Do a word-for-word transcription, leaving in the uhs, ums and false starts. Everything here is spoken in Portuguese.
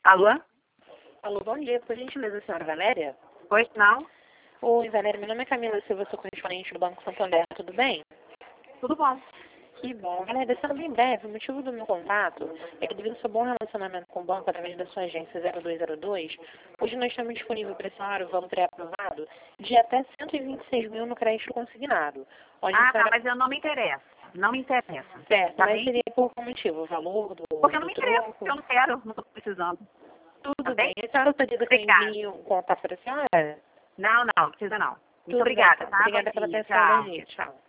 Alô? Alô, bom dia. Por gentileza, senhora Valéria? Pois não? Oi, Valéria. Meu nome é Camila Silva, sou correspondente do Banco Santander. Tudo bem? Tudo bom. Que bom. Valéria, sendo bem breve, o motivo do meu contato é que devido ao seu bom relacionamento com o banco através da sua agência zero dois zero dois, hoje nós temos disponível para a senhora o valor pré-aprovado de até cento e vinte e seis mil no crédito consignado. Onde a Ah, tá, senhora... mas eu não me interessa. Não me interessa. Certo, Tá mas bem? seria por qual motivo? O valor do, Porque não do me interessa, troco? porque eu não quero, não estou precisando. Tudo Tá bem. bem? A senhora pedido que eu Obrigada. envie um contato para a senhora? Não, não, precisa não. Muito Tudo bem, obrigada, então. tá? Obrigada Bom pela dia, atenção. Bom tchau. dia. Tchau.